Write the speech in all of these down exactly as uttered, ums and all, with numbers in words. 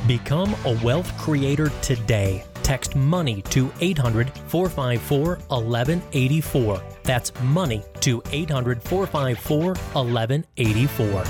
Become a wealth creator today. Text MONEY to eight hundred, four five four, one one eight four. That's MONEY to eight hundred, four five four, one one eight four.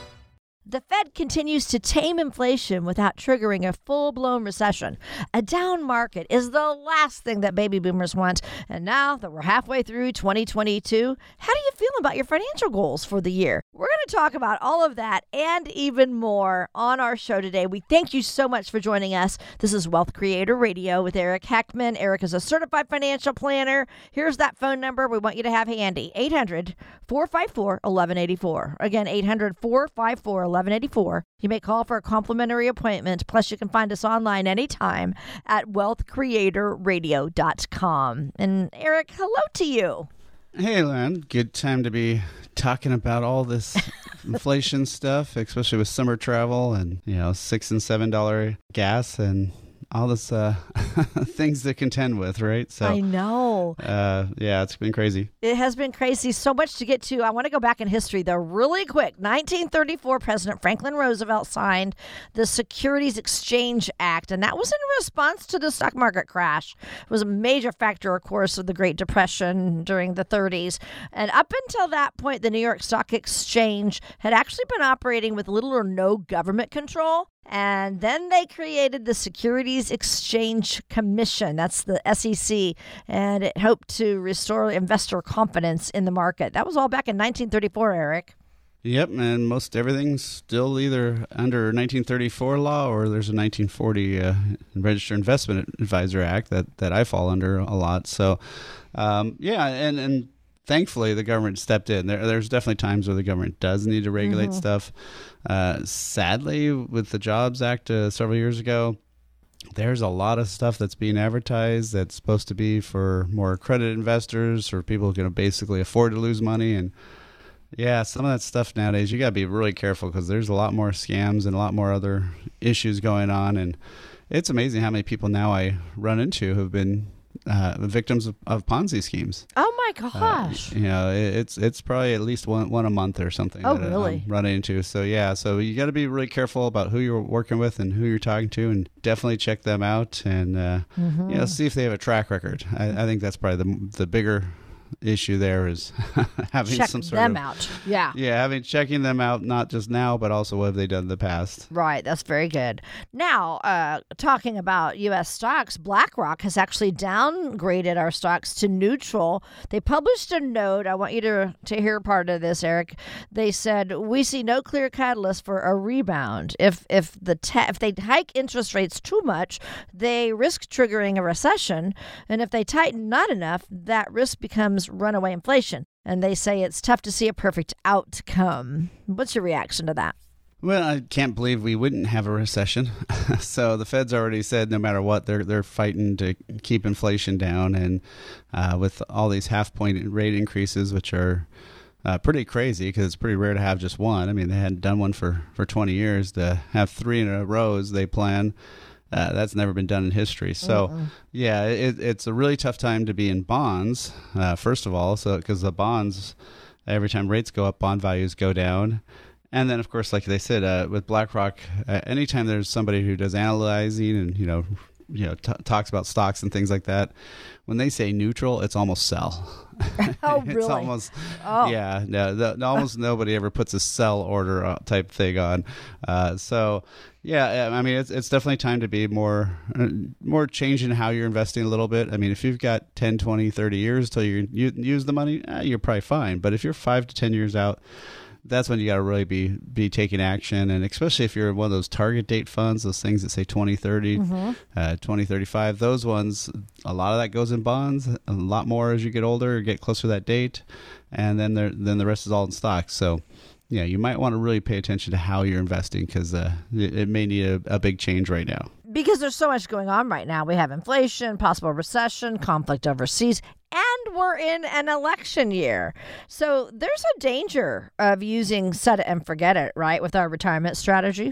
The Fed continues to tame inflation without triggering a full-blown recession. A down market is the last thing that baby boomers want. And now that we're halfway through twenty twenty-two, how do you feel about your financial goals for the year? We're going to talk about all of that and even more on our show today. We thank you so much for joining us. This is Wealth Creator Radio with Eric Heckman. Eric is a certified financial planner. Here's that phone number we want you to have handy. eight hundred, four five four, one one eight four. Again, eight hundred, four five four, one one eight four. You may call for a complimentary appointment. Plus, you can find us online anytime at wealth creator radio dot com. And Eric, hello to you. Hey, Len. Good time to be talking about all this inflation stuff, especially with summer travel and, you know, six and seven dollar gas and all this uh, things to contend with, right? So I know. Uh, yeah, it's been crazy. It has been crazy. So much to get to. I want to go back in history, though, really quick. nineteen thirty-four, President Franklin Roosevelt signed the Securities Exchange Act, and that was in response to the stock market crash. It was a major factor, of course, of the Great Depression during the thirties. And up until that point, the New York Stock Exchange had actually been operating with little or no government control. And then they created the Securities Exchange Commission. That's the S E C. And it hoped to restore investor confidence in the market. That was all back in nineteen thirty-four, Eric. Yep, and most everything's still either under nineteen thirty-four law or there's a nineteen forty uh, Registered Investment Advisor Act that, that I fall under a lot. So, um, yeah, and, and thankfully the government stepped in. There, there's definitely times where the government does need to regulate mm-hmm. stuff. Uh, sadly, with the Jobs Act uh, several years ago, there's a lot of stuff that's being advertised that's supposed to be for more accredited investors or people who can basically afford to lose money. And yeah, some of that stuff nowadays, you got to be really careful because there's a lot more scams and a lot more other issues going on. And it's amazing how many people now I run into have been uh, victims of, of Ponzi schemes. Oh my gosh! Uh, you know, it, it's it's probably at least one one a month or something. Oh, that really? I'm running into. So yeah, so you got to be really careful about who you're working with and who you're talking to, and definitely check them out and uh, mm-hmm. you know, see if they have a track record. I, I think that's probably the the bigger issue there is having check some sort them of out. Yeah. Yeah, having checking them out not just now, but also what have they done in the past. Right. That's very good. Now, uh, talking about U S stocks, BlackRock has actually downgraded our stocks to neutral. They published a note. I want you to, to hear part of this, Eric. They said, we see no clear catalyst for a rebound. If if the te- if they hike interest rates too much, they risk triggering a recession. And if they tighten not enough, that risk becomes runaway inflation. And they say it's tough to see a perfect outcome. What's your reaction to that? Well, I can't believe we wouldn't have a recession. So the Fed's already said no matter what, they're they're fighting to keep inflation down. And uh, with all these half-point rate increases, which are uh, pretty crazy because it's pretty rare to have just one. I mean, they hadn't done one for, for twenty years. To have three in a row as they plan, Uh, that's never been done in history. So, uh-uh. yeah, it, it's a really tough time to be in bonds, uh, first of all, so because the bonds, every time rates go up, bond values go down. And then, of course, like they said, uh, with BlackRock, uh, anytime there's somebody who does analyzing and, you know, you know, t- talks about stocks and things like that, when they say neutral, it's almost sell. Oh, it's really? almost, oh. yeah, no, the, almost nobody ever puts a sell order type thing on. Uh, so, yeah, I mean, it's it's definitely time to be more uh, more changing how you're investing a little bit. I mean, if you've got ten, twenty, thirty years till you, you use the money, eh, you're probably fine. But if you're five to ten years out, that's when you got to really be be taking action. And especially if you're in one of those target date funds, those things that say twenty thirty, mm-hmm. uh, twenty thirty-five, those ones, a lot of that goes in bonds, a lot more as you get older, get closer to that date. And then there, then the rest is all in stocks. So, yeah, you might want to really pay attention to how you're investing because uh, it, it may need a, a big change right now. Because there's so much going on right now. We have inflation, possible recession, conflict overseas, and we're in an election year. So there's a danger of using set it and forget it, right, with our retirement strategy.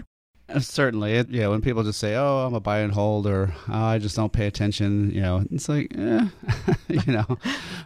Uh, Certainly. It, yeah, when people just say, oh, I'm a buy and hold, or oh, I just don't pay attention, you know, it's like, eh, you know,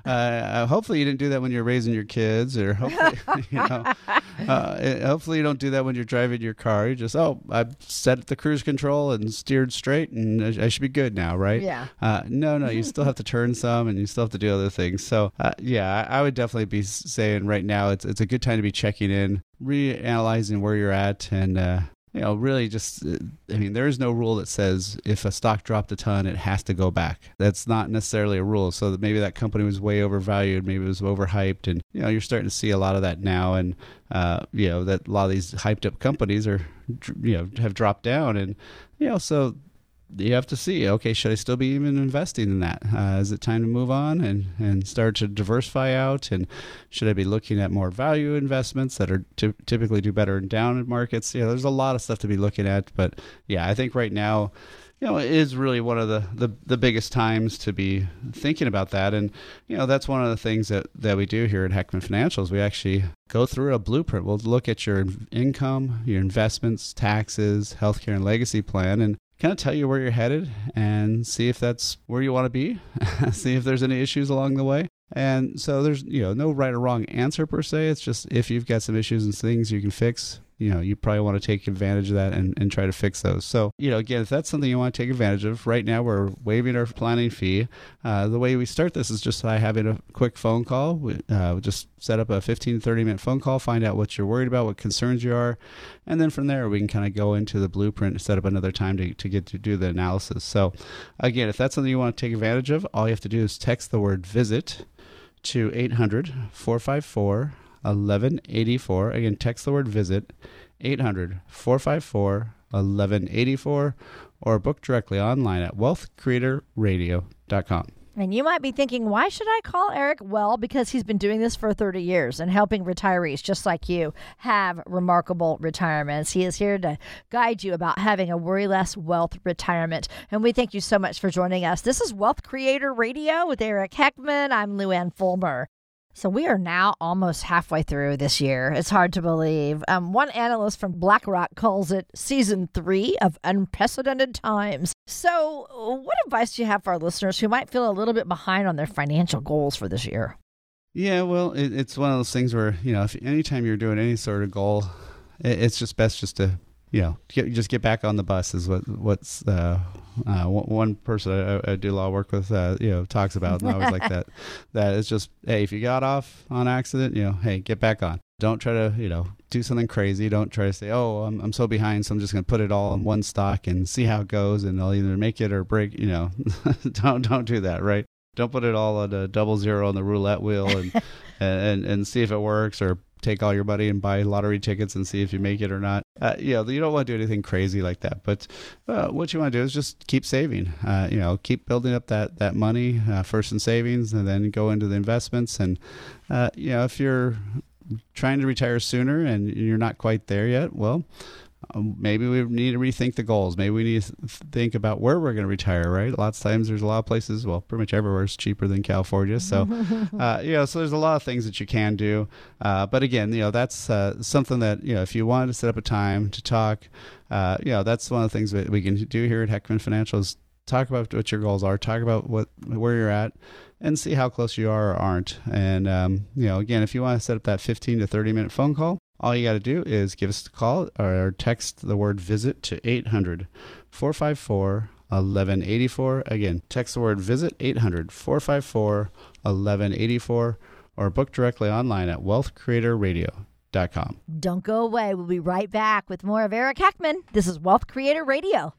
uh, hopefully you didn't do that when you're raising your kids, or hopefully, you know, uh, it- hopefully you don't do that when you're driving your car. You just, oh, I set the cruise control and steered straight and I, I should be good now, right? Yeah. Uh, no, no, you still have to turn some and you still have to do other things. So, uh, yeah, I, I would definitely be s- saying right now it's it's a good time to be checking in, reanalyzing where you're at, and, uh, you know, really just, uh, I mean, there is no rule that says if a stock dropped a ton, it has to go back. That's not necessarily a rule. So that maybe that company was way overvalued, maybe it was overhyped. And, you know, you're starting to see a lot of that now. And, uh, you know, that a lot of these hyped up companies are, you know, have dropped down. And, you know, so you have to see, okay, should I still be even investing in that? Uh, is it time to move on and, and start to diversify out? And should I be looking at more value investments that are ty- typically do better in down markets? You know, there's a lot of stuff to be looking at. But yeah, I think right now, you know, it is really one of the, the, the biggest times to be thinking about that. And, you know, that's one of the things that, that we do here at Heckman Financials. We actually go through a blueprint. We'll look at your income, your investments, taxes, healthcare, and legacy plan, and kind of tell you where you're headed and see if that's where you want to be, see if there's any issues along the way. And so there's, you know, no right or wrong answer per se. It's just if you've got some issues and things you can fix, you know, you probably want to take advantage of that and, and try to fix those. So, you know, again, if that's something you want to take advantage of, right now we're waiving our planning fee. Uh, the way we start this is just by having a quick phone call. We, uh, we just set up a fifteen, thirty minute phone call, find out what you're worried about, what concerns you are. And then from there, we can kind of go into the blueprint and set up another time to, to get to do the analysis. So again, if that's something you want to take advantage of, all you have to do is text the word visit to eight hundred, four five four, eleven eighty-four. Again, text the word visit, eight hundred, four five four, eleven eighty-four, or book directly online at wealth creator radio dot com. And you might be thinking, why should I call Eric? Well, because he's been doing this for thirty years and helping retirees just like you have remarkable retirements. He is here to guide you about having a worry-less wealth retirement. And we thank you so much for joining us. This is Wealth Creator Radio with Eric Heckman. I'm Lou Ann Fulmer. So we are now almost halfway through this year. It's hard to believe. Um, one analyst from BlackRock calls it season three of unprecedented times. So what advice do you have for our listeners who might feel a little bit behind on their financial goals for this year? Yeah, well, it, it's one of those things where, you know, if anytime you're doing any sort of goal, it, it's just best just to, you know, get, just get back on the bus is what what's uh, uh, one person I, I do a lot of work with, uh, you know, talks about. And I always like that. That it's just, hey, if you got off on accident, you know, hey, get back on. Don't try to, you know, do something crazy. Don't try to say, oh, I'm I'm so behind, so I'm just going to put it all in one stock and see how it goes, and I'll either make it or break. You know, don't don't do that, right? Don't put it all on a double zero on the roulette wheel and and and see if it works, or take all your money and buy lottery tickets and see if you make it or not. Uh, you know, you don't want to do anything crazy like that. But uh, what you want to do is just keep saving. Uh, you know, keep building up that that money uh, first in savings, and then go into the investments. And uh, you know, if you're trying to retire sooner and you're not quite there yet, well, um, maybe we need to rethink the goals. Maybe we need to think about where we're going to retire, right? Lots of times there's a lot of places, well, pretty much everywhere is cheaper than California. So, uh, you know, so there's a lot of things that you can do. Uh, but again, you know, that's uh, something that, you know, if you wanted to set up a time to talk, uh, you know, that's one of the things that we can do here at Heckman Financial is talk about what your goals are, talk about what where you're at, and see how close you are or aren't. And, um, you know, again, if you want to set up that fifteen to thirty minute phone call, all you got to do is give us a call or text the word visit to eight hundred, four five four, eleven eighty-four. Again, text the word visit, eight hundred, four five four, eleven eighty-four, or book directly online at wealth creator radio dot com. Don't go away. We'll be right back with more of Eric Heckman. This is Wealth Creator Radio.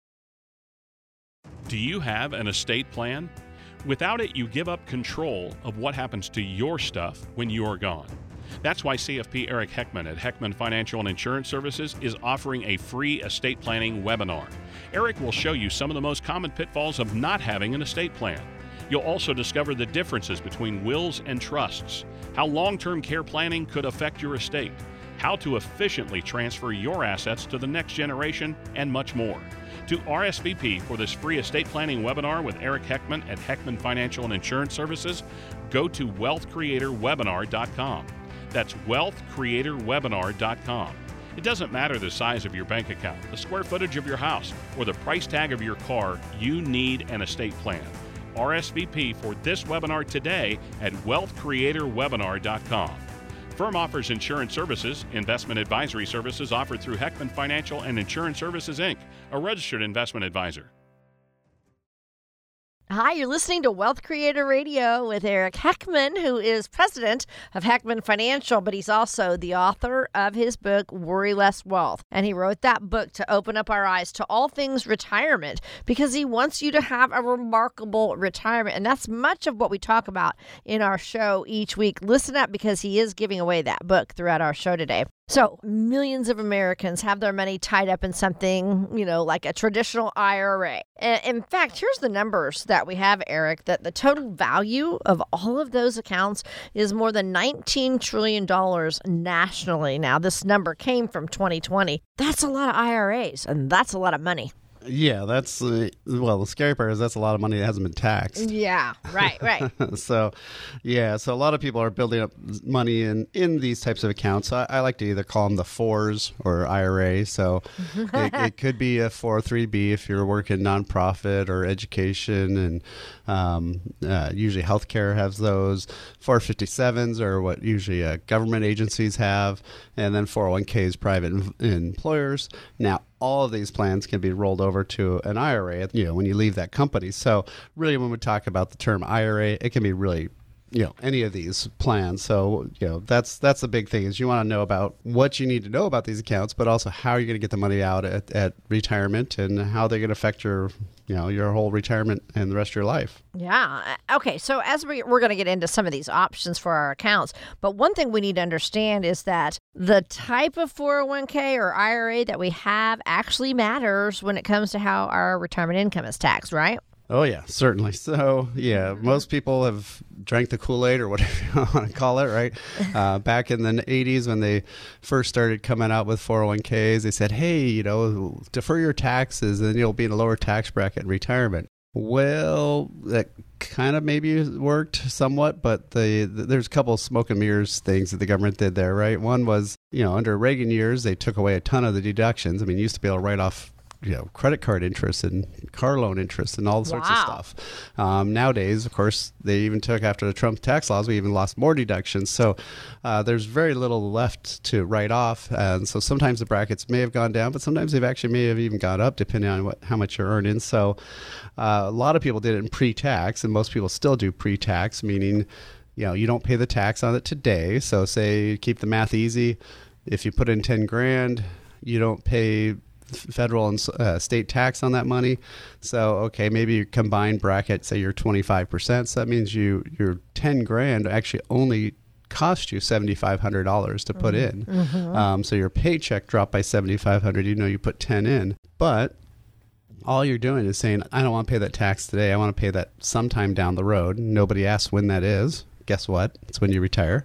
Do you have an estate plan? Without it, you give up control of what happens to your stuff when you are gone. That's why C F P Eric Heckman at Heckman Financial and Insurance Services is offering a free estate planning webinar. Eric will show you some of the most common pitfalls of not having an estate plan. You'll also discover the differences between wills and trusts, how long-term care planning could affect your estate, how to efficiently transfer your assets to the next generation, and much more. To R S V P for this free estate planning webinar with Eric Heckman at Heckman Financial and Insurance Services, go to wealth creator webinar dot com. That's wealth creator webinar dot com. It doesn't matter the size of your bank account, the square footage of your house, or the price tag of your car, you need an estate plan. R S V P for this webinar today at wealth creator webinar dot com. Firm offers insurance services, investment advisory services offered through Heckman Financial and Insurance Services, Incorporated, a registered investment advisor. Hi, you're listening to Wealth Creator Radio with Eric Heckman, who is president of Heckman Financial, but he's also the author of his book, Worry Less Wealth. And he wrote that book to open up our eyes to all things retirement because he wants you to have a remarkable retirement. And that's much of what we talk about in our show each week. Listen up because he is giving away that book throughout our show today. So millions of Americans have their money tied up in something, you know, like a traditional I R A. And in fact, here's the numbers that we have, Eric, that the total value of all of those accounts is more than nineteen trillion dollars nationally. Now, this number came from twenty twenty. That's a lot of I R As, and that's a lot of money. Yeah, that's, uh, well, the scary part is that's a lot of money that hasn't been taxed. Yeah, right, right. so, yeah, so a lot of people are building up money in, in these types of accounts. I, I like to either call them the fours or I R A. So it, it could be a four oh three B if you're working nonprofit or education, and um, uh, usually healthcare has those. four fifty-sevens are what usually uh, government agencies have, and then four oh one Ks, private em- employers. Now, all of these plans can be rolled over to an I R A, you know, when you leave that company. So really, when we talk about the term I R A, it can be really, you know, any of these plans. So, you know, that's that's the big thing is you want to know about what you need to know about these accounts, but also how you're going to get the money out at, at retirement and how they're going to affect your, you know, your whole retirement and the rest of your life. Yeah. Okay. So as we, we're going to get into some of these options for our accounts, but one thing we need to understand is that the type of four oh one K or I R A that we have actually matters when it comes to how our retirement income is taxed, right? Oh, yeah, certainly. So, yeah, most people have drank the Kool-Aid or whatever you want to call it, right? Uh, back in the eighties when they first started coming out with four oh one Ks, they said, hey, you know, defer your taxes and you'll be in a lower tax bracket in retirement. Well, that kind of maybe worked somewhat, but the, the there's a couple of smoke and mirrors things that the government did there, right? One was, you know, under Reagan years, they took away a ton of the deductions. I mean, you used to be able to write off, you know, credit card interest and car loan interest and all sorts wow. of stuff. Um, nowadays, of course, they even took after the Trump tax laws, we even lost more deductions. So uh, there's very little left to write off. And so sometimes the brackets may have gone down, but sometimes they've actually may have even gone up depending on what how much you're earning. So uh, a lot of people did it in pre-tax, and most people still do pre-tax, meaning, you know, you don't pay the tax on it today. So say, keep the math easy. If you put in ten grand, you don't pay federal and uh, state tax on that money. So, okay, maybe your combined bracket, say you're twenty-five percent. So that means you your ten grand actually only cost you seven thousand five hundred dollars to put in. Mm-hmm. Um, so your paycheck dropped by seven thousand five hundred dollars. You know, you put ten in. But all you're doing is saying, I don't want to pay that tax today. I want to pay that sometime down the road. Nobody asks when that is. Guess what? It's when you retire.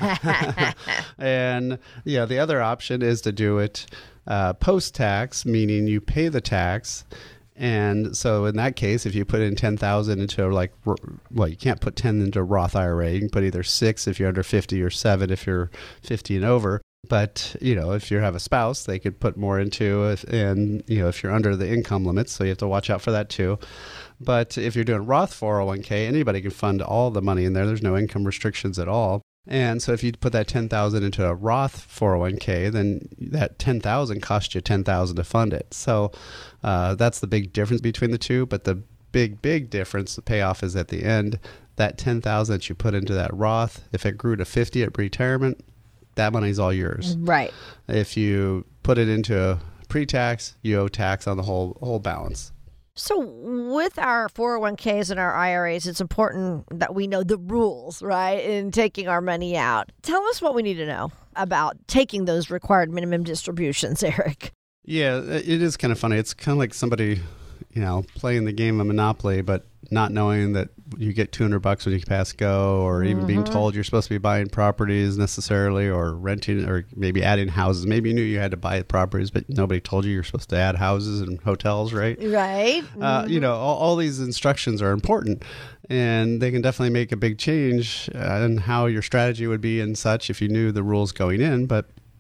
And, yeah, the other option is to do it uh, post-tax, meaning you pay the tax. And so in that case, if you put in ten thousand into like, well, you can't put ten into a Roth I R A. You can put either six if you're under fifty or seven if you're fifty and over. But, you know, if you have a spouse, they could put more into it. And, you know, if you're under the income limits, so you have to watch out for that too. But if you're doing Roth four oh one K, anybody can fund all the money in there. There's no income restrictions at all. And so if you put that ten thousand into a Roth four oh one K, then that ten thousand costs you ten thousand to fund it. So uh, that's the big difference between the two. But the big, big difference, the payoff is at the end. That ten thousand that you put into that Roth, if it grew to fifty at retirement, that money's all yours. Right. If you put it into a pre-tax, you owe tax on the whole whole balance. So with our four oh one Ks and our I R As, it's important that we know the rules, right, in taking our money out. Tell us what we need to know about taking those required minimum distributions, Eric. Yeah, it is kind of funny. It's kind of like somebody, you know, playing the game of Monopoly, but not knowing that you get two hundred bucks when you pass go, or even mm-hmm. being told you're supposed to be buying properties necessarily, or renting, or maybe adding houses. Maybe you knew you had to buy properties, but nobody told you you're supposed to add houses and hotels, right? Right. Mm-hmm. Uh, you know, all, all these instructions are important, and they can definitely make a big change uh, in how your strategy would be and such if you knew the rules going in. But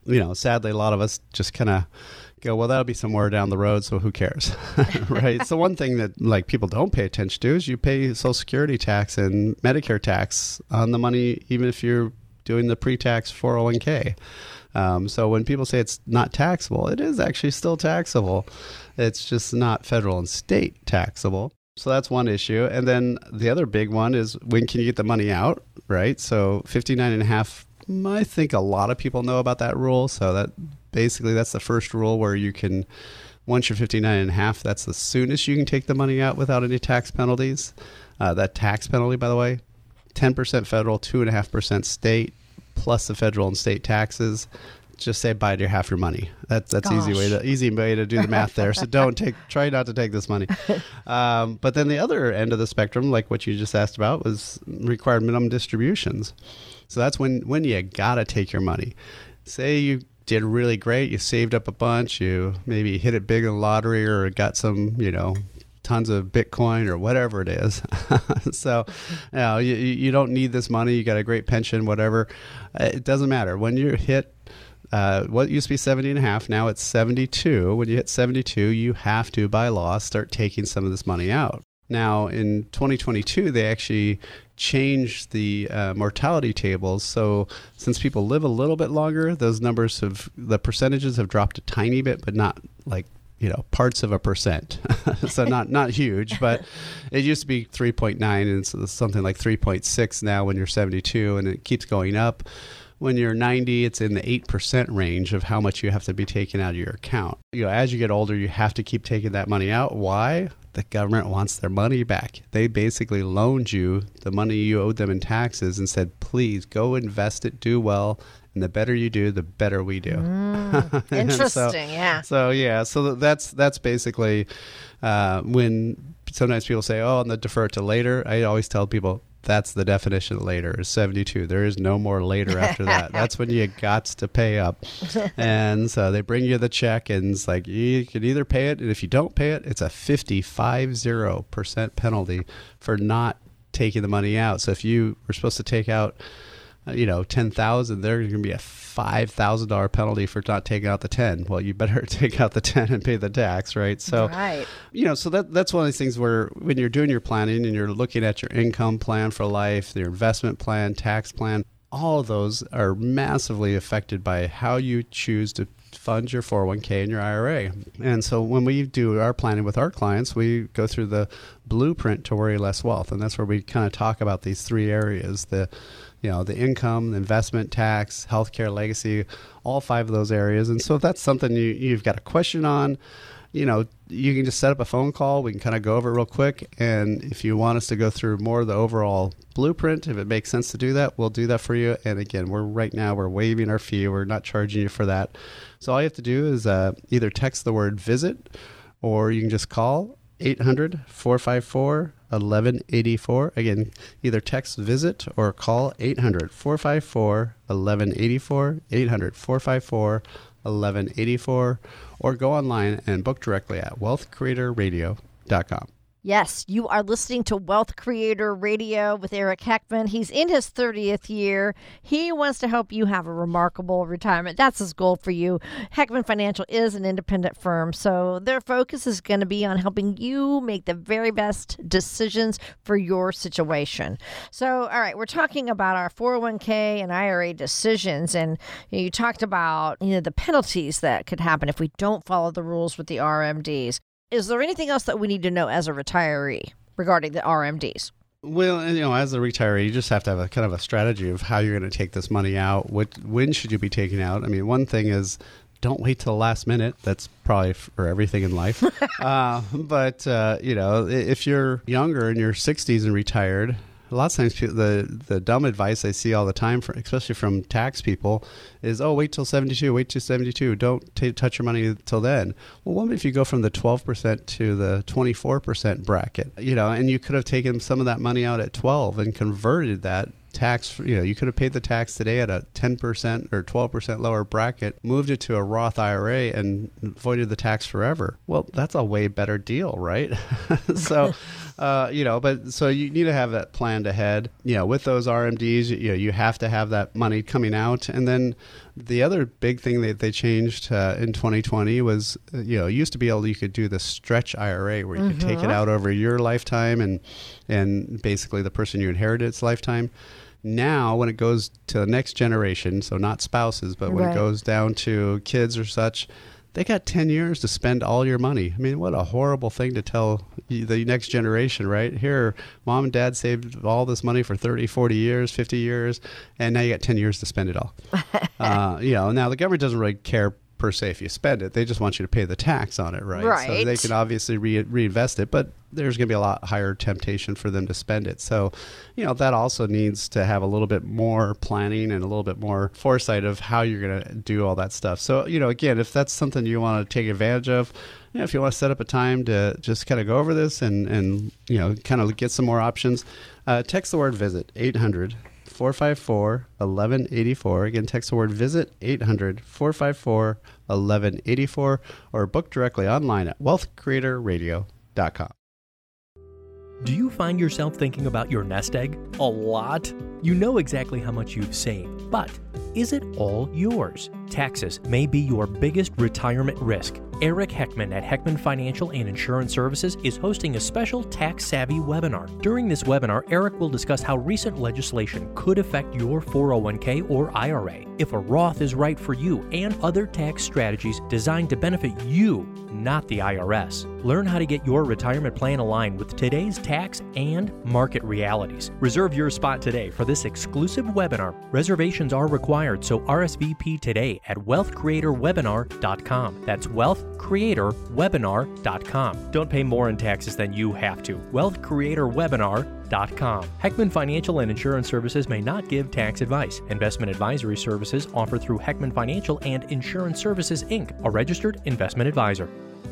you know, sadly, a lot of us just kind of go, well, that'll be somewhere down the road, so who cares, right? So one thing that like people don't pay attention to is you pay Social Security tax and Medicare tax on the money, even if you're doing the pre-tax four oh one k. Um, so when people say it's not taxable, it is actually still taxable. It's just not federal and state taxable. So that's one issue. And then the other big one is when can you get the money out, right? So fifty-nine and a half, I think a lot of people know about that rule. So that basically that's the first rule where you can, once you're fifty-nine and a half, that's the soonest you can take the money out without any tax penalties. Uh, that tax penalty, by the way, ten percent federal, two point five percent state, plus the federal and state taxes. Just say bye to half your money. That, that's Gosh. easy way to easy way to do the math there. So don't take, try not to take this money. Um, but then the other end of the spectrum, like what you just asked about, was required minimum distributions. So that's when when you gotta take your money. Say you did really great, you saved up a bunch, you maybe hit it big in the lottery or got some, you know, tons of Bitcoin or whatever it is. So, you know, you, you don't need this money. You got a great pension, whatever. It doesn't matter. When you hit uh, what used to be seventy and a half, now it's seventy-two. When you hit seventy-two, you have to, by law, start taking some of this money out. Now, in twenty twenty-two, they actually changed the uh, mortality tables. So since people live a little bit longer, those numbers have, the percentages have dropped a tiny bit, but not like, you know, parts of a percent. So not, not huge, but it used to be three point nine and it's something like three point six now when you're seventy-two, and it keeps going up. When you're ninety, it's in the eight percent range of how much you have to be taken out of your account. You know, as you get older, you have to keep taking that money out. Why? The government wants their money back. They basically loaned you the money you owed them in taxes and said, please go invest it, do well. And the better you do, the better we do. Mm, interesting, so, yeah. So, yeah, so that's that's basically uh, when sometimes people say, oh, I'm going to defer it to later. I always tell people that's the definition of later is seventy-two. There is no more later after that. That's when you got to pay up. And so they bring you the check and it's like you can either pay it. And if you don't pay it, it's a fifty-five percent penalty for not taking the money out. So if you were supposed to take out you know, ten thousand, there's going to be a five thousand dollars penalty for not taking out the ten. Well, you better take out the ten and pay the tax, right? So, right. you know, so that that's one of these things where when you're doing your planning and you're looking at your income plan for life, your investment plan, tax plan, all of those are massively affected by how you choose to fund your four oh one k and your I R A. And so when we do our planning with our clients, we go through the blueprint to worry less wealth. And that's where we kind of talk about these three areas, the you know, the income, the investment, tax, healthcare, legacy, all five of those areas. And so if that's something you, you've got a question on, you know, you can just set up a phone call. We can kind of go over it real quick. And if you want us to go through more of the overall blueprint, if it makes sense to do that, we'll do that for you. And again, we're right now, we're waiving our fee. We're not charging you for that. So all you have to do is uh, either text the word visit, or you can just call eight hundred, four five four, eleven eighty-four. Again, either text visit or call eight hundred, four five four, eleven eighty-four, eight hundred, four five four, eleven eighty-four, or go online and book directly at wealth creator radio dot com. Yes, you are listening to Wealth Creator Radio with Eric Heckman. He's in his thirtieth year. He wants to help you have a remarkable retirement. That's his goal for you. Heckman Financial is an independent firm, so their focus is going to be on helping you make the very best decisions for your situation. So, all right, we're talking about our four oh one k and I R A decisions, and you know, you talked about you know the penalties that could happen if we don't follow the rules with the R M Ds. Is there anything else that we need to know as a retiree regarding the R M Ds? Well, and, you know, as a retiree, you just have to have a kind of a strategy of how you're going to take this money out. What, when should you be taking out? I mean, one thing is don't wait till the last minute. That's probably for everything in life. uh, but, uh, you know, if you're younger in your sixties and retired, a lot of times people, the, the dumb advice I see all the time, for, especially from tax people, is, oh, wait till seventy-two, wait till seventy-two. Don't t- touch your money till then. Well, what if you go from the twelve percent to the twenty-four percent bracket, you know, and you could have taken some of that money out at twelve and converted that tax, you know, you could have paid the tax today at a ten percent or twelve percent lower bracket, moved it to a Roth I R A and avoided the tax forever. Well, that's a way better deal, right? so, uh, you know, but so you need to have that planned ahead. You know, with those R M Ds, you know, you have to have that money coming out. And then the other big thing that they changed uh, in twenty twenty was, you know, it used to be able, you could do the stretch I R A where you mm-hmm. could take it out over your lifetime and, and basically the person you inherited its lifetime. Now, when it goes to the next generation, so not spouses, but when right. it goes down to kids or such, they got ten years to spend all your money. I mean, what a horrible thing to tell the next generation, right? Here, mom and dad saved all this money for thirty, forty years, fifty years, and now you got ten years to spend it all. uh, you know, now the government doesn't really care per se if you spend it. They just want you to pay the tax on it, right? Right. So they can obviously re- reinvest it, but there's going to be a lot higher temptation for them to spend it. So, you know, that also needs to have a little bit more planning and a little bit more foresight of how you're going to do all that stuff. So, you know, again, if that's something you want to take advantage of, you know, if you want to set up a time to just kind of go over this and, and you know, kind of get some more options, uh, text the word VISIT, eight hundred, four five four, one one eight four. Again, text the word VISIT, eight hundred, four five four, one one eight four, or book directly online at wealth creator radio dot com. Do you find yourself thinking about your nest egg a lot? You know exactly how much you've saved, but is it all yours? Taxes may be your biggest retirement risk. Eric Heckman at Heckman Financial and Insurance Services is hosting a special tax-savvy webinar. During this webinar, Eric will discuss how recent legislation could affect your four oh one k or I R A, if a Roth is right for you, and other tax strategies designed to benefit you, not the I R S. Learn how to get your retirement plan aligned with today's tax and market realities. Reserve your spot today for this exclusive webinar. Reservations are required, so R S V P today at wealth creator webinar dot com. That's wealth creator webinar dot com. Don't pay more in taxes than you have to. wealth creator webinar dot com. Heckman Financial and Insurance Services may not give tax advice. Investment advisory services offered through Heckman Financial and Insurance Services, Incorporated, a registered investment advisor.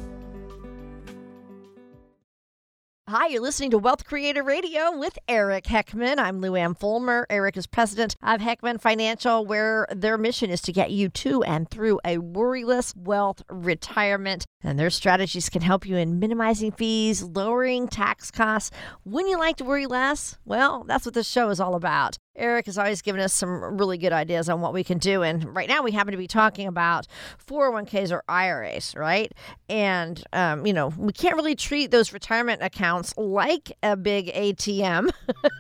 Hi, you're listening to Wealth Creator Radio with Eric Heckman. I'm Lou Ann Fulmer. Eric is president of Heckman Financial, where their mission is to get you to and through a worryless wealth retirement. And their strategies can help you in minimizing fees, lowering tax costs. Wouldn't you like to worry less? Well, that's what this show is all about. Eric has always given us some really good ideas on what we can do. And right now we happen to be talking about four oh one k's or I R As, right? And, um, you know, we can't really treat those retirement accounts like a big A T M.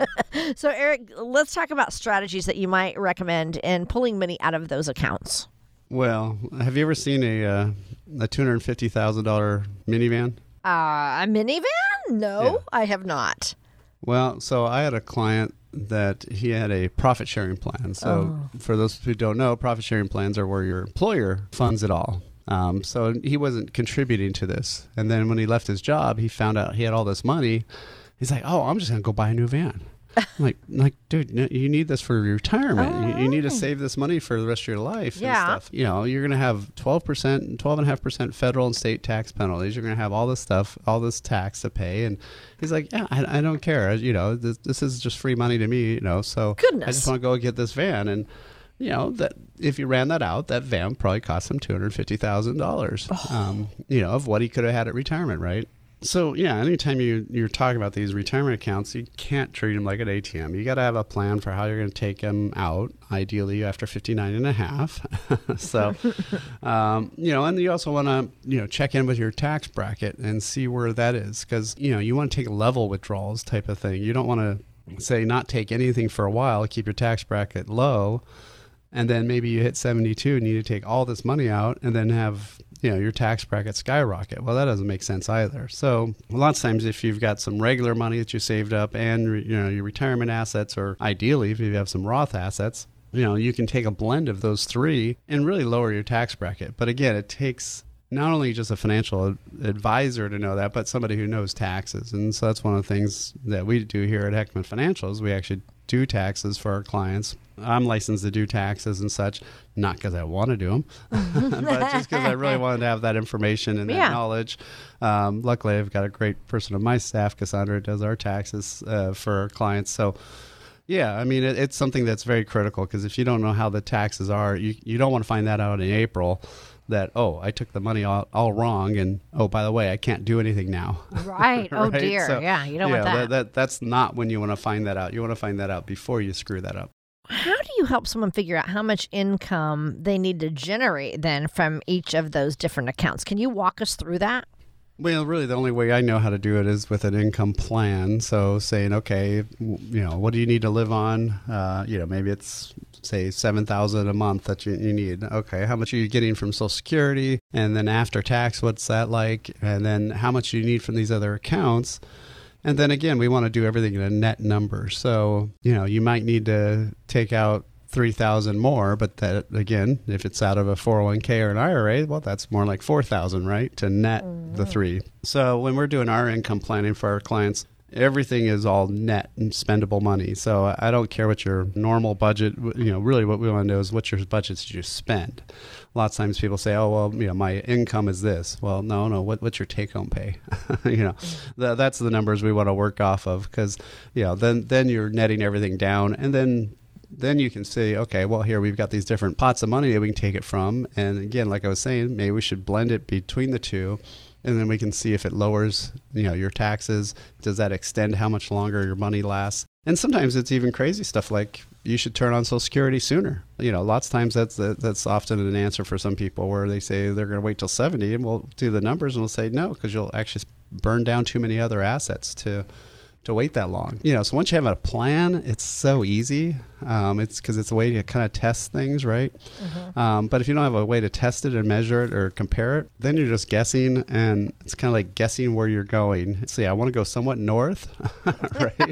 So, Eric, let's talk about strategies that you might recommend in pulling money out of those accounts. Well, have you ever seen a uh, a two hundred fifty thousand dollars minivan? Uh, a minivan? No, yeah. I have not. Well, so I had a client that he had a profit sharing plan. So oh. for those who don't know, profit sharing plans are where your employer funds it all. Um, so he wasn't contributing to this. And then when he left his job, he found out he had all this money. He's like, oh, I'm just going to go buy a new van. I'm like, like, dude, you need this for your retirement. Oh. You, you need to save this money for the rest of your life yeah. and stuff. You know, you're going to have twelve percent, twelve point five percent federal and state tax penalties. You're going to have all this stuff, all this tax to pay. And he's like, yeah, I, I don't care. You know, this, this is just free money to me, you know, so Goodness. I just want to go get this van. And, you know, that if you ran that out, that van probably cost him two hundred fifty thousand dollars, oh. um, you know, of what he could have had at retirement, right? So, yeah, anytime you, you're talking about these retirement accounts, you can't treat them like an A T M. You got to have a plan for how you're going to take them out, ideally after fifty-nine and a half. So, um, you know, and you also want to, you know, check in with your tax bracket and see where that is. Because, you know, you want to take level withdrawals type of thing. You don't want to, say, not take anything for a while, keep your tax bracket low, and then maybe you hit seventy-two and you need to take all this money out and then have, you know, your tax bracket skyrocket. Well, that doesn't make sense either. So a lot of times if you've got some regular money that you saved up and, you know, your retirement assets, or ideally if you have some Roth assets, you know, you can take a blend of those three and really lower your tax bracket. But again, it takes not only just a financial advisor to know that, but somebody who knows taxes. And so that's one of the things that we do here at Heckman Financials. We actually do taxes for our clients. I'm licensed to do taxes and such, not because I want to do them, but just because I really wanted to have that information and that yeah. knowledge. Um, luckily, I've got a great person on my staff, Cassandra, who does our taxes uh, for our clients. So, Yeah, I mean, it, it's something that's very critical because if you don't know how the taxes are, you, you don't want to find that out in April that, oh, I took the money all, all wrong and, oh, by the way, I can't do anything now. Right. Oh, Right? dear. So, yeah, you don't yeah, want that. that, that. That's not when you want to find that out. You want to find that out before you screw that up. How do you help someone figure out how much income they need to generate then from each of those different accounts? Can you walk us through that? Well, really, the only way I know how to do it is with an income plan. So saying, okay, you know, what do you need to live on? Uh, you know, maybe it's, say, seven thousand dollars a month that you, you need. Okay, how much are you getting from Social Security? And then after tax, what's that like? And then how much do you need from these other accounts? And then again, we want to do everything in a net number. So, you know, you might need to take out three thousand more, but that again, if it's out of a four oh one k or an I R A, well, that's more like four thousand, right? To net mm-hmm. the three. So when we're doing our income planning for our clients, everything is all net and spendable money. So I don't care what your normal budget, you know, really what we want to know is what your budgets did you spend. A lot of times people say, oh, well, you know, my income is this. Well, no, no, what, what's your take home pay? you know, the, that's the numbers we want to work off of because, you know, then, then you're netting everything down and then then you can say, okay, well, here we've got these different pots of money that we can take it from. And again, like I was saying, maybe we should blend it between the two. And then we can see if it lowers, you know, your taxes. Does that extend how much longer your money lasts? And sometimes it's even crazy stuff like you should turn on Social Security sooner. You know, lots of times that's that's often an answer for some people where they say they're going to wait till seventy, and we'll do the numbers and we'll say no, because you'll actually burn down too many other assets to to wait that long. You know, so once you have a plan, it's so easy. Um, it's because it's a way to kind of test things, right? Mm-hmm. Um, but if you don't have a way to test it and measure it or compare it, then you're just guessing, and it's kind of like guessing where you're going. So yeah, I want to go somewhat north, right?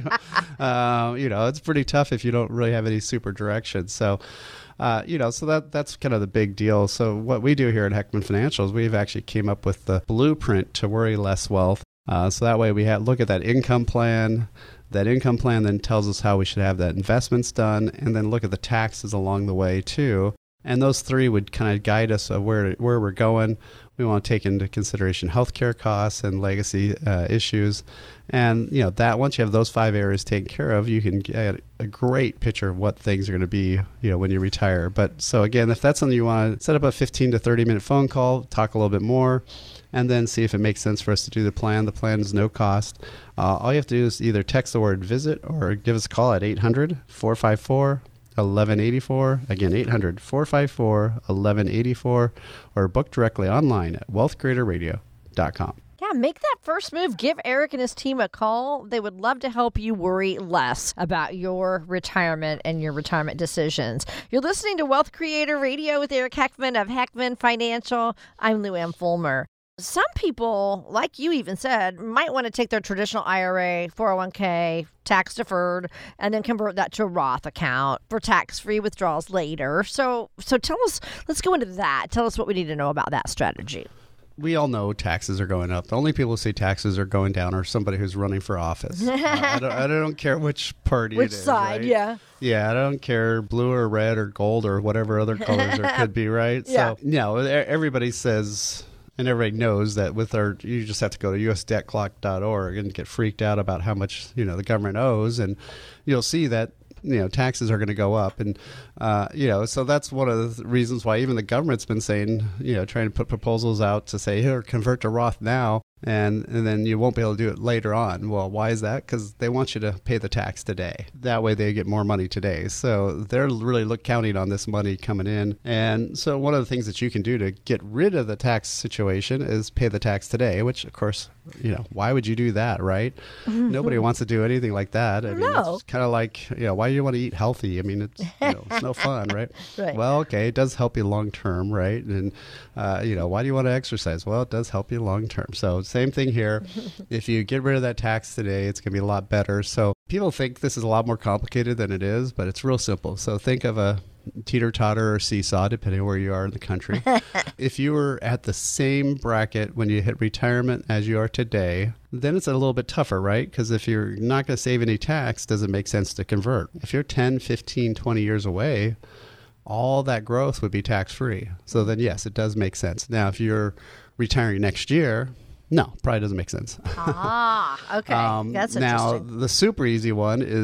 uh, you know, it's pretty tough if you don't really have any super direction. So Uh, you know, so that that's kind of the big deal. So what we do here at Heckman Financial is we've actually came up with the blueprint to worry less wealth. Uh, so that way we have, look at that income plan. That income plan then tells us how we should have that investments done, and then look at the taxes along the way too. And those three would kind of guide us of where where we're going. We want to take into consideration healthcare costs and legacy uh, issues. And, you know, that once you have those five areas taken care of, you can get a great picture of what things are going to be, you know, when you retire. But so again, if that's something you want to set up a fifteen to thirty minute phone call, talk a little bit more, and then see if it makes sense for us to do the plan. The plan is no cost. Uh, all you have to do is either text the word visit or give us a call at eight hundred, four five four, eleven eighty-four. Again, eight hundred, four five four, eleven eighty-four, or book directly online at wealth creator radio dot com. Yeah, make that first move. Give Eric and his team a call. They would love to help you worry less about your retirement and your retirement decisions. You're listening to Wealth Creator Radio with Eric Heckman of Heckman Financial. I'm Lou Ann Fulmer. Some people, like you even said, might want to take their traditional I R A, four oh one k, tax deferred, and then convert that to a Roth account for tax-free withdrawals later. So, so tell us, let's go into that. Tell us what we need to know about that strategy. We all know taxes are going up. The only people who say taxes are going down are somebody who's running for office. uh, I, don't, I don't care which party which it is. Which side, right? yeah. Yeah, I don't care blue or red or gold or whatever other colors there could be, right? Yeah. So, you know, everybody says, and everybody knows that with our, you just have to go to u s debt clock dot org and get freaked out about how much, you know, the government owes. And you'll see that, you know, taxes are going to go up. And, uh, you know, so that's one of the reasons why even the government's been saying, you know, trying to put proposals out to say, here, convert to Roth now. And, and then you won't be able to do it later on. Well, why is that? Because they want you to pay the tax today. That way they get more money today. So they're really look, counting on this money coming in. And so one of the things that you can do to get rid of the tax situation is pay the tax today, which, of course, you know, why would you do that, right? Nobody wants to do anything like that. I mean, no. It's kind of like, you know, why do you want to eat healthy? I mean, it's, you know, it's no fun, right? Right. Well, okay, it does help you long term, right? And, uh, you know, why do you want to exercise? Well, it does help you long term. So same thing here. If you get rid of that tax today, it's going to be a lot better. So people think this is a lot more complicated than it is, but it's real simple. So think of a teeter-totter or seesaw, depending on where you are in the country. If you were at the same bracket when you hit retirement as you are today, then it's a little bit tougher, right? Because if you're not going to save any tax, does it make sense to convert? If you're ten, fifteen, twenty years away, all that growth would be tax-free. So then, yes, it does make sense. Now, if you're retiring next year, no, probably doesn't make sense. Ah, okay. um, That's now, interesting. the super easy one is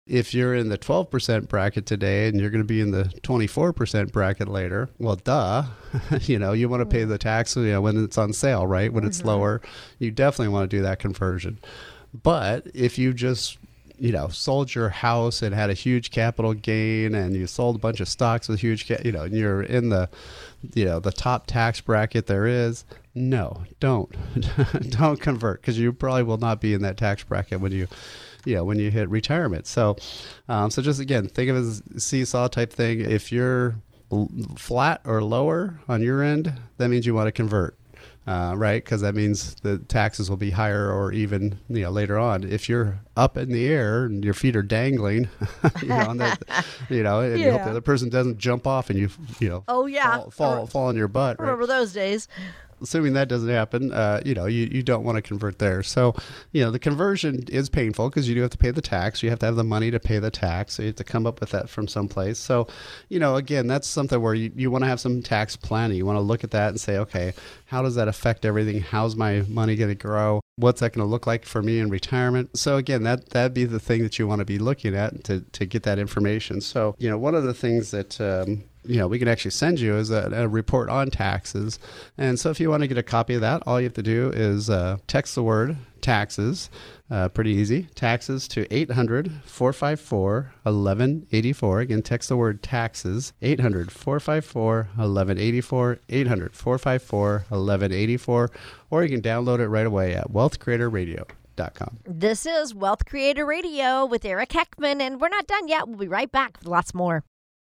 If you're in the twelve percent bracket today and you're going to be in the twenty-four percent bracket later, well, duh, you know, you want to pay the tax, you know, when it's on sale, right? When mm-hmm. it's lower, you definitely want to do that conversion. But if you just, you know, sold your house and had a huge capital gain and you sold a bunch of stocks with huge, ca- you know, and you're in the, you know, the top tax bracket there is, no, don't, don't convert, because you probably will not be in that tax bracket when you, you know, when you hit retirement. So, um, so just again, think of it as a seesaw type thing. If you're l- flat or lower on your end, that means you want to convert. Uh, right? Because that means the taxes will be higher or even, you know, later on. If you're up in the air and your feet are dangling, you know, and that, you know, and yeah. you hope the other person doesn't jump off and you, you know, oh yeah, fall, fall, fall on your butt. Remember right? those days. Assuming that doesn't happen, uh, you know, you, you don't want to convert there. So, you know, the conversion is painful because you do have to pay the tax. You have to have the money to pay the tax. So you have to come up with that from someplace. So, you know, again, that's something where you, you want to have some tax planning. You want to look at that and say, okay, how does that affect everything? How's my money going to grow? What's that going to look like for me in retirement? So again, that, that'd be the thing that you want to be looking at to, to get that information. So, you know, one of the things that, um, you know, we can actually send you is a, a report on taxes. And so if you want to get a copy of that, all you have to do is uh, text the word taxes, uh, pretty easy, taxes to eight hundred, four five four, eleven eighty-four. Again, text the word taxes, eight hundred, four five four, eleven eighty-four, eight hundred, four five four, eleven eighty-four, or you can download it right away at wealth creator radio dot com. This is Wealth Creator Radio with Eric Heckman, and we're not done yet. We'll be right back with lots more.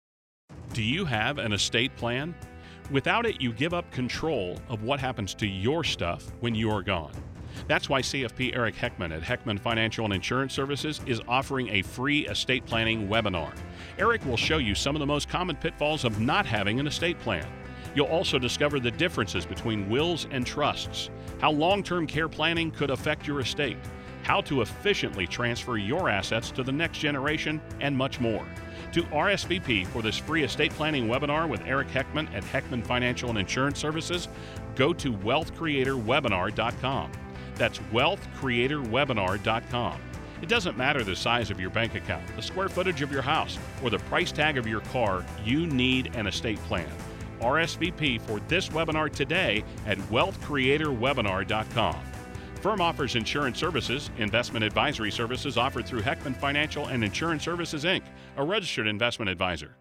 Do you have an estate plan? Without it, you give up control of what happens to your stuff when you are gone. That's why C F P Eric Heckman at Heckman Financial and Insurance Services is offering a free estate planning webinar. Eric will show you some of the most common pitfalls of not having an estate plan. You'll also discover the differences between wills and trusts, how long-term care planning could affect your estate, how to efficiently transfer your assets to the next generation, and much more. To R S V P for this free estate planning webinar with Eric Heckman at Heckman Financial and Insurance Services, go to wealth creator webinar dot com. That's wealth creator webinar dot com. It doesn't matter the size of your bank account, the square footage of your house, or the price tag of your car, you need an estate plan. R S V P for this webinar today at wealth creator webinar dot com. Firm offers insurance services, investment advisory services offered through Heckman Financial and Insurance Services, Incorporated, a registered investment advisor.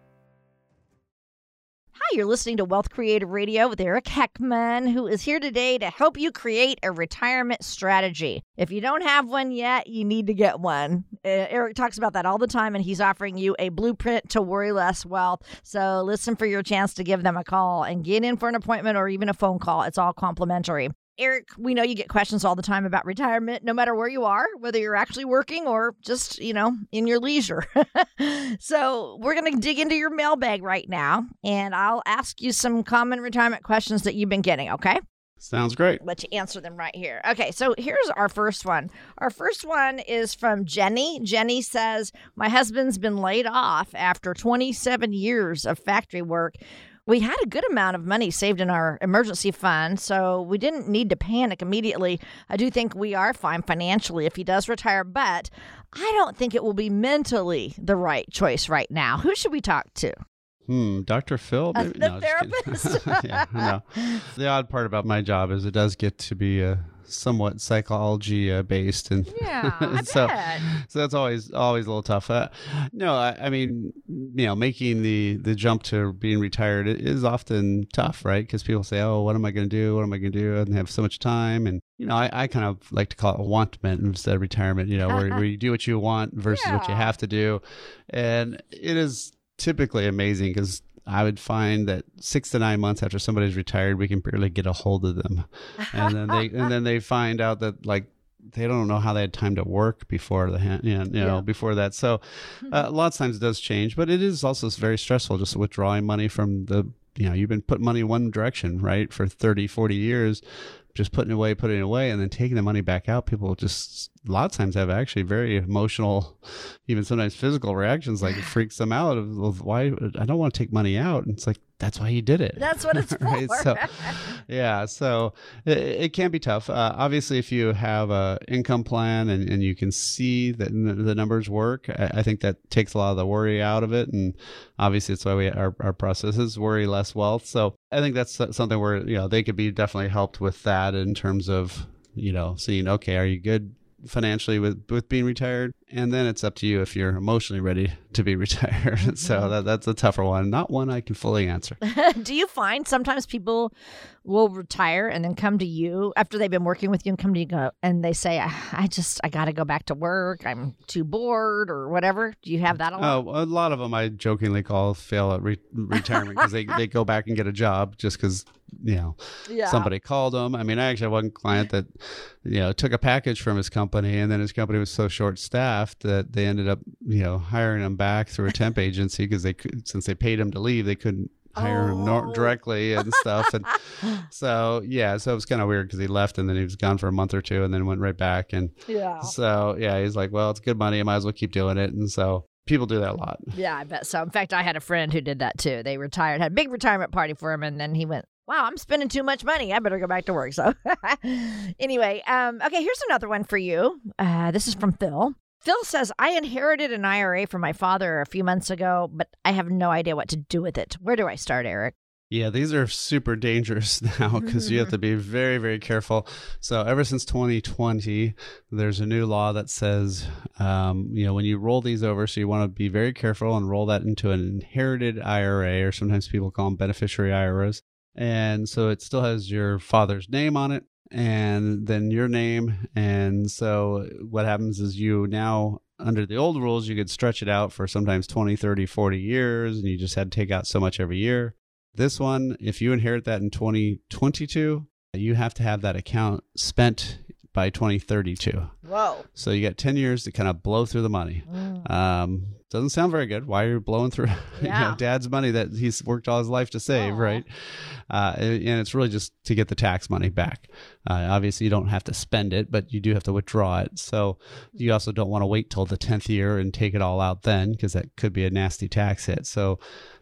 Hi, you're listening to Wealth Creator Radio with Eric Heckman, who is here today to help you create a retirement strategy. If you don't have one yet, you need to get one. Uh, Eric talks about that all the time, and he's offering you a blueprint to worry less wealth. So listen for your chance to give them a call and get in for an appointment or even a phone call. It's all complimentary. Eric, we know you get questions all the time about retirement, no matter where you are, whether you're actually working or just, you know, in your leisure. So we're going to dig into your mailbag right now, and I'll ask you some common retirement questions that you've been getting, okay? Sounds great. Let you answer them right here. Okay, so here's our first one. Our first one is from Jenny. Jenny says, my husband's been laid off after twenty-seven years of factory work. We had a good amount of money saved in our emergency fund, so we didn't need to panic immediately. I do think we are fine financially if he does retire, but I don't think it will be mentally the right choice right now. Who should we talk to? Hmm, Doctor Phil? Uh, Maybe? the No, just kidding. therapist? Yeah, no. The odd part about my job is it does get to be uh, somewhat psychology uh, based, and Yeah, I so bet. so that's always always a little tough. Uh, no, I, I mean, you know, making the the jump to being retired is often tough, right? Because people say, "Oh, what am I going to do? What am I going to do?" And they have so much time, and you know, I, I kind of like to call it wantment instead of retirement. You know, where, where you do what you want versus what you Yeah. have to do, and it is typically amazing because I would find that six to nine months after somebody's retired, we can barely get a hold of them, and then they and then they find out that like they don't know how they had time to work before the hand, you know, you know Yeah. before that. So uh, lots of times it does change, but it is also very stressful just withdrawing money from the you know you've been putting money in one direction, right, for thirty, forty years. Just putting it away, putting it away, and then taking the money back out. People just a lot of times have actually very emotional, even sometimes physical reactions. Like it freaks them out of, of why I don't want to take money out. And it's like that's why he did it. That's what it's for. Right? So, yeah. So it, it can be tough. Uh, obviously, if you have a income plan and, and you can see that the numbers work, I, I think that takes a lot of the worry out of it. And obviously, it's why we our, our process is worry less wealth. So I think that's something where, you know, they could be definitely helped with that in terms of, you know, seeing, okay, are you good financially with, with being retired? And then it's up to you if you're emotionally ready to be retired. Mm-hmm. So that, that's a tougher one. Not one I can fully answer. Do you find sometimes people will retire and then come to you after they've been working with you and come to you go, and they say, I, I just, I got to go back to work. I'm too bored or whatever. Do you have that a lot? Oh, a lot of them I jokingly call fail at re- retirement because they, they go back and get a job just because, you know, yeah. somebody called them. I mean, I actually had one client that, you know, took a package from his company, and then his company was so short staffed that they ended up, you know, hiring him back through a temp agency because they could, since they paid him to leave, they couldn't hire oh. him nor- directly and stuff. And so, yeah, so it was kind of weird because he left and then he was gone for a month or two and then went right back. And yeah, so, yeah, he's like, well, it's good money. I might as well keep doing it. And so people do that a lot. Yeah, I bet so. In fact, I had a friend who did that too. They retired, had a big retirement party for him, and then he went, wow, I'm spending too much money. I better go back to work. So anyway, um, okay, here's another one for you. Uh, this is from Phil. Phil says, I inherited an I R A from my father a few months ago, but I have no idea what to do with it. Where do I start, Eric? Yeah, these are super dangerous now because you have to be very, very careful. So ever since twenty twenty, there's a new law that says, um, you know, when you roll these over, so you want to be very careful and roll that into an inherited I R A, or sometimes people call them beneficiary I R As. And so it still has your father's name on it, and then your name. And so what happens is you now, under the old rules, you could stretch it out for sometimes twenty, thirty, forty years, and you just had to take out so much every year. This one, if you inherit that in twenty twenty-two, you have to have that account spent by twenty thirty-two. Whoa. So you got ten years to kind of blow through the money. Mm. Um, doesn't sound very good. Why are you blowing through yeah. you know, dad's money that he's worked all his life to save, Aww. right? Uh, and it's really just to get the tax money back. Uh, obviously, you don't have to spend it, but you do have to withdraw it. So you also don't want to wait till the tenth year and take it all out then, because that could be a nasty tax hit. So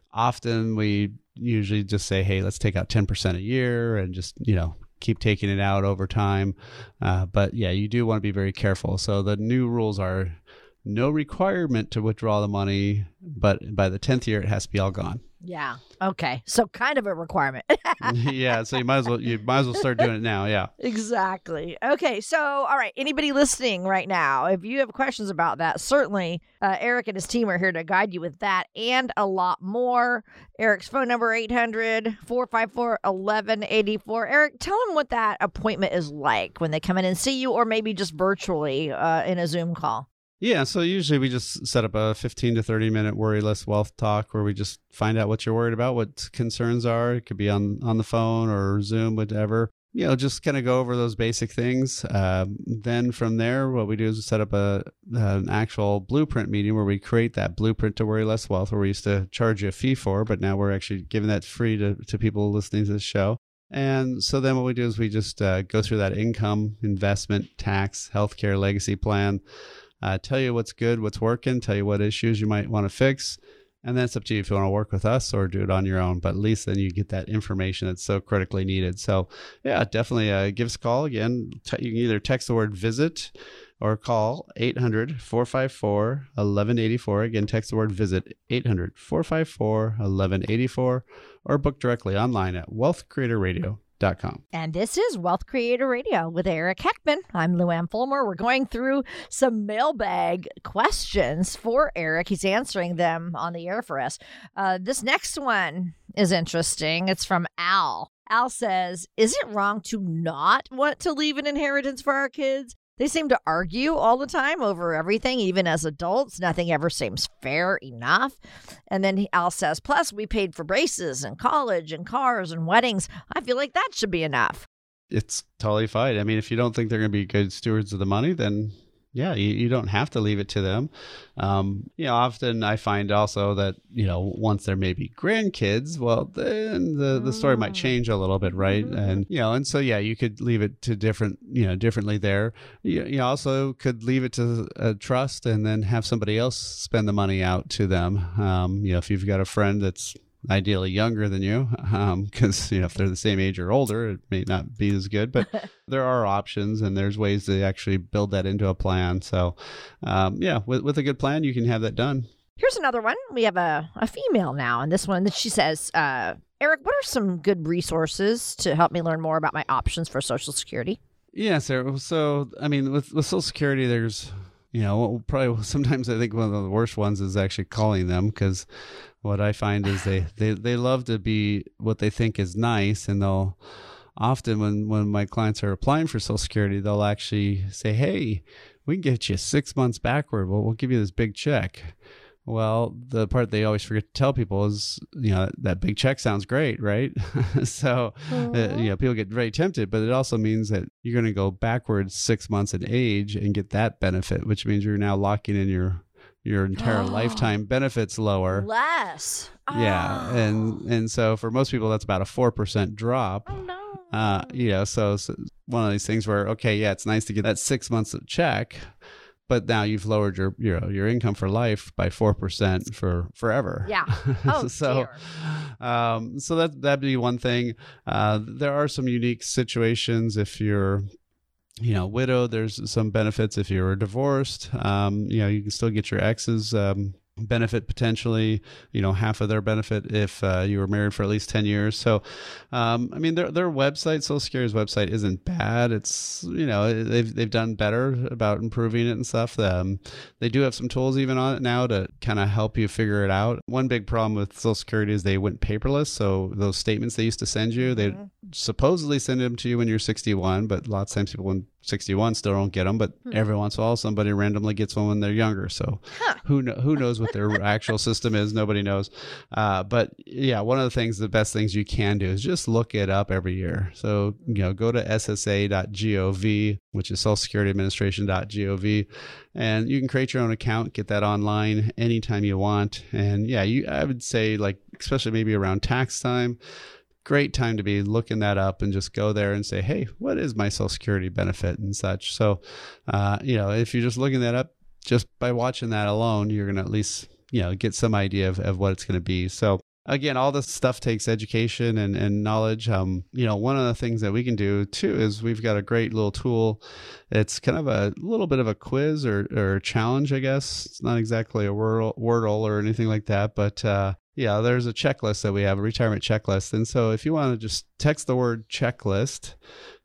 often we usually just say, hey, let's take out ten percent a year and just, you know, keep taking it out over time. Uh, but yeah, you do want to be very careful. So the new rules are no requirement to withdraw the money, but by the tenth year, it has to be all gone. Yeah. Okay. So kind of a requirement. Yeah. So you might as well you might as well start doing it now. Yeah. Exactly. Okay. So all right. Anybody listening right now, if you have questions about that, certainly uh, Eric and his team are here to guide you with that and a lot more. Eric's phone number eight hundred, four five four, eleven eighty-four. Eric, tell them what that appointment is like when they come in and see you, or maybe just virtually uh, in a Zoom call. Yeah, so usually we just set up a fifteen to thirty minute worry less wealth talk where we just find out what you're worried about, what concerns are. It could be on, on the phone or Zoom, whatever. You know, just kind of go over those basic things. Um, then from there, what we do is set up a an actual blueprint meeting where we create that blueprint to worry less wealth, where we used to charge you a fee for, but now we're actually giving that free to, to people listening to this show. And so then what we do is we just uh, go through that income, investment, tax, healthcare, legacy plan. Uh, tell you what's good, what's working, tell you what issues you might want to fix. And then it's up to you if you want to work with us or do it on your own. But at least then you get that information that's so critically needed. So yeah, definitely uh, give us a call. Again, t- you can either text the word visit or call eight hundred, four five four, eleven eighty-four. Again, text the word visit, eight hundred, four five four, eleven eighty-four, or book directly online at wealth creator radio dot com. And this is Wealth Creator Radio with Eric Heckman. I'm Luann Fulmer. We're going through some mailbag questions for Eric. He's answering them on the air for us. Uh, this next one is interesting. It's from Al. Al says, is it wrong to not want to leave an inheritance for our kids? They seem to argue all the time over everything, even as adults. Nothing ever seems fair enough. And then Al says, plus we paid for braces and college and cars and weddings. I feel like that should be enough. It's totally fine. I mean, if you don't think they're going to be good stewards of the money, then yeah, you, you don't have to leave it to them. Um, you know, often I find also that, you know, once there may be grandkids, well, then the, the story might change a little bit, right? Mm-hmm. And, you know, and so, yeah, you could leave it to different, you know, differently there. You, you also could leave it to a trust and then have somebody else spend the money out to them. Um, you know, if you've got a friend that's ideally younger than you, because um, you know if they're the same age or older, it may not be as good. But there are options, and there's ways to actually build that into a plan. So, um, yeah, with with a good plan, you can have that done. Here's another one. We have a, a female now, and this one, she says, uh, Eric, what are some good resources to help me learn more about my options for Social Security? Yeah, Sarah. So, I mean, with, with Social Security, there's, you know, probably sometimes I think one of the worst ones is actually calling them, because what I find is they, they, they love to be what they think is nice, and they'll often when, when my clients are applying for Social Security, they'll actually say, hey, we can get you six months backward. Well, we'll give you this big check. Well, the part they always forget to tell people is, you know, that big check sounds great, right? so, uh, you know, people get very tempted, but it also means that you're going to go backwards six months in age and get that benefit, which means you're now locking in your your entire lifetime benefits lower. Less. Yeah, oh. and and so for most people, that's about a four percent drop. Oh no. Uh, you know, so, so one of these things where, okay, yeah, it's nice to get that six months of check, but now you've lowered your your your income for life by four percent for forever. Yeah. Oh, so, dear. um, so that that'd be one thing. Uh, there are some unique situations if you're, you know, widowed. There's some benefits if you're divorced. Um, you know, you can still get your ex's um, benefit potentially. You know, half of their benefit if uh, you were married for at least ten years. So, um, I mean, their their website, Social Security's website, isn't bad. It's, you know, they've they've done better about improving it and stuff. Um, they do have some tools even on it now to kind of help you figure it out. One big problem with Social Security is they went paperless. So those statements they used to send you, they mm-hmm. supposedly send them to you when you're sixty-one, but lots of times people when sixty-one still don't get them. But hmm. every once in a while, somebody randomly gets one when they're younger. So huh. who kn- who knows what their actual system is? Nobody knows. Uh, but yeah, one of the things, the best things you can do is just look it up every year. So, you know, go to S S A dot gov, which is Social Security Administration dot gov, and you can create your own account, get that online anytime you want. And yeah, you I would say, like, especially maybe around tax time, great time to be looking that up and just go there and say, hey, what is my Social Security benefit and such? So, uh, you know, if you're just looking that up, just by watching that alone, you're going to at least, you know, get some idea of, of what it's going to be. So again, all this stuff takes education and, and knowledge. Um, you know, one of the things that we can do too is we've got a great little tool. It's kind of a little bit of a quiz or, or challenge, I guess. It's not exactly a Wordle, Wordle or anything like that, but, uh, yeah, there's a checklist that we have, a retirement checklist. And so if you want to just text the word checklist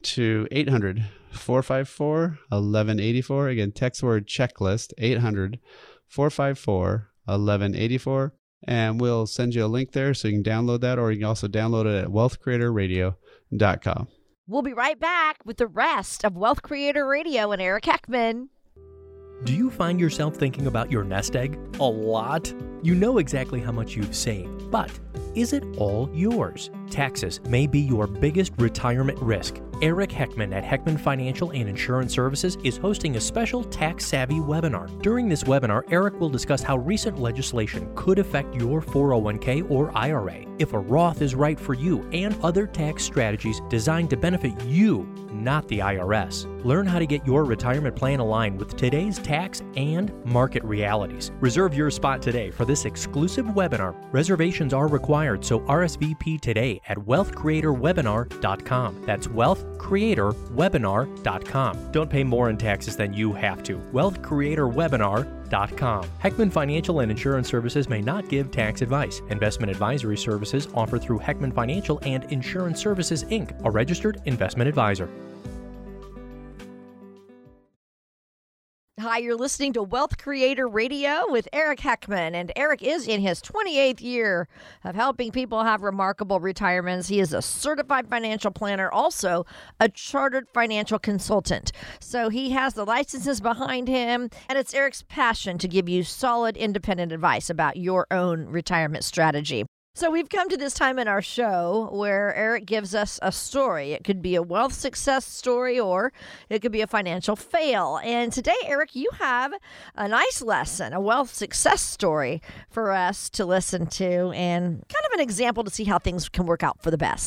to eight hundred, four five four, eleven eighty-four. Again, text the word checklist, eight hundred, four five four, eleven eighty-four. And we'll send you a link there so you can download that, or you can also download it at wealth creator radio dot com. We'll be right back with the rest of Wealth Creator Radio and Eric Heckman. Do you find yourself thinking about your nest egg a lot? You know exactly how much you've saved, but is it all yours? Taxes may be your biggest retirement risk. Eric Heckman at Heckman Financial and Insurance Services is hosting a special tax-savvy webinar. During this webinar, Eric will discuss how recent legislation could affect your four oh one k or I R A, if a Roth is right for you, and other tax strategies designed to benefit you, not the I R S. Learn how to get your retirement plan aligned with today's tax and market realities. Reserve your spot today for this exclusive webinar. Reservations are required, so R S V P today at wealth creator webinar dot com. That's wealth creator webinar dot com. Don't pay more in taxes than you have to. wealth creator webinar dot com. Heckman Financial and Insurance Services may not give tax advice. Investment advisory services offered through Heckman Financial and Insurance Services, Incorporated, a registered investment advisor. Hi, you're listening to Wealth Creator Radio with Eric Heckman, and Eric is in his twenty-eighth year of helping people have remarkable retirements. He is a certified financial planner, also a chartered financial consultant. So he has the licenses behind him, and it's Eric's passion to give you solid, independent advice about your own retirement strategy. So we've come to this time in our show where Eric gives us a story. It could be a wealth success story, or it could be a financial fail. And today, Eric, you have a nice lesson, a wealth success story for us to listen to, and kind of an example to see how things can work out for the best.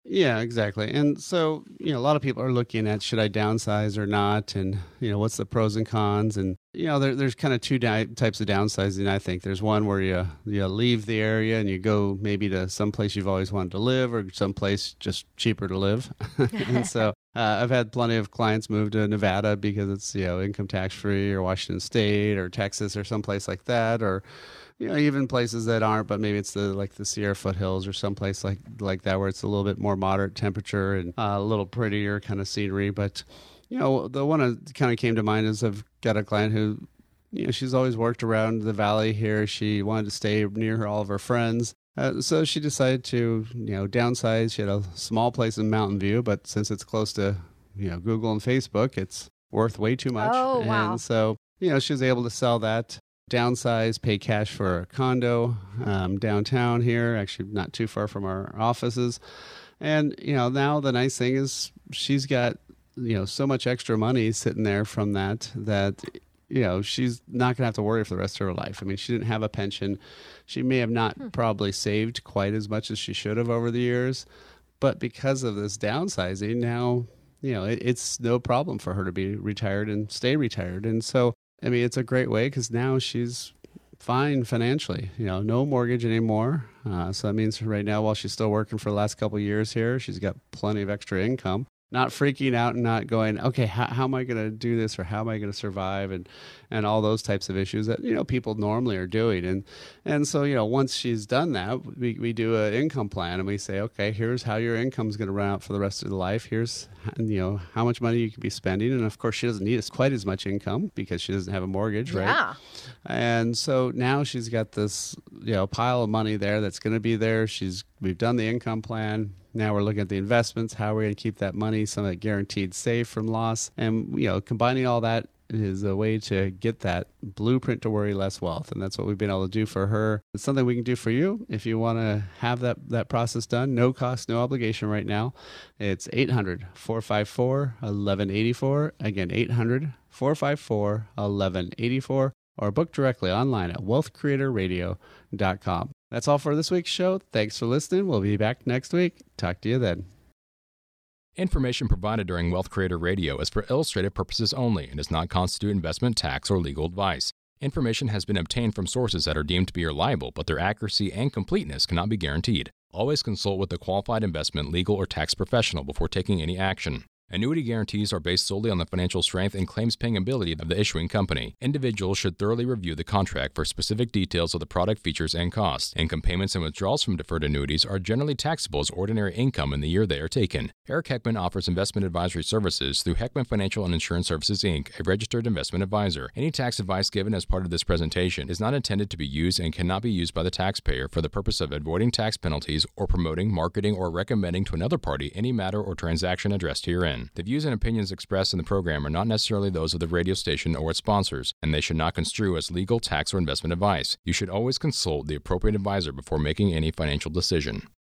Yeah, exactly. And so, you know, a lot of people are looking at, should I downsize or not? And, you know, what's the pros and cons? And, you know, there, there's kind of two di- types of downsizing, I think. There's one where you, you leave the area and you go maybe to some place you've always wanted to live, or someplace just cheaper to live. And so uh, I've had plenty of clients move to Nevada because it's, you know, income tax free, or Washington State or Texas or someplace like that, or, you know, even places that aren't, but maybe it's the like the Sierra foothills or someplace like like that where it's a little bit more moderate temperature and uh, a little prettier kind of scenery. But, you know, the one that kind of came to mind is I've got a client who, you know, she's always worked around the valley here. She wanted to stay near her, all of her friends. Uh, so she decided to, you know, downsize. She had a small place in Mountain View, but since it's close to, you know, Google and Facebook, it's worth way too much. Oh, wow. And so, you know, she was able to sell that, downsize, pay cash for a condo um, downtown here, actually not too far from our offices. And, you know, now the nice thing is she's got, you know, so much extra money sitting there from that, that, you know, she's not going to have to worry for the rest of her life. I mean, she didn't have a pension. She may have not hmm. probably saved quite as much as she should have over the years. But because of this downsizing, now, you know, it, it's no problem for her to be retired and stay retired. And so, I mean, it's a great way because now she's fine financially, you know, no mortgage anymore. Uh, so that means right now, while she's still working for the last couple of years here, she's got plenty of extra income. Not freaking out and not going, okay, how, how am I going to do this, or how am I going to survive, and and all those types of issues that, you know, people normally are doing. And and so, you know, once she's done that, we, we do an income plan and we say, okay, here's how your income's going to run out for the rest of the life. Here's, you know, how much money you can be spending. And of course, she doesn't need quite as much income because she doesn't have a mortgage, right? Yeah. And so now she's got this, you know, pile of money there that's going to be there. She's we've done the income plan. Now we're looking at the investments, how we're going to keep that money, some of it guaranteed safe from loss. And, you know, combining all that is a way to get that blueprint to worry less wealth. And that's what we've been able to do for her. It's something we can do for you if you want to have that, that process done. No cost, no obligation right now. It's eight hundred, four five four, one one eight four. Again, eight hundred, four five four, one one eight four. Or book directly online at wealth creator radio dot com. That's all for this week's show. Thanks for listening. We'll be back next week. Talk to you then. Information provided during Wealth Creator Radio is for illustrative purposes only and does not constitute investment, tax, or legal advice. Information has been obtained from sources that are deemed to be reliable, but their accuracy and completeness cannot be guaranteed. Always consult with a qualified investment, legal, or tax professional before taking any action. Annuity guarantees are based solely on the financial strength and claims-paying ability of the issuing company. Individuals should thoroughly review the contract for specific details of the product features and costs. Income payments and withdrawals from deferred annuities are generally taxable as ordinary income in the year they are taken. Eric Heckman offers investment advisory services through Heckman Financial and Insurance Services, Incorporated, a registered investment advisor. Any tax advice given as part of this presentation is not intended to be used and cannot be used by the taxpayer for the purpose of avoiding tax penalties or promoting, marketing, or recommending to another party any matter or transaction addressed herein. The views and opinions expressed in the program are not necessarily those of the radio station or its sponsors, and they should not construe as legal, tax, or investment advice. You should always consult the appropriate advisor before making any financial decision.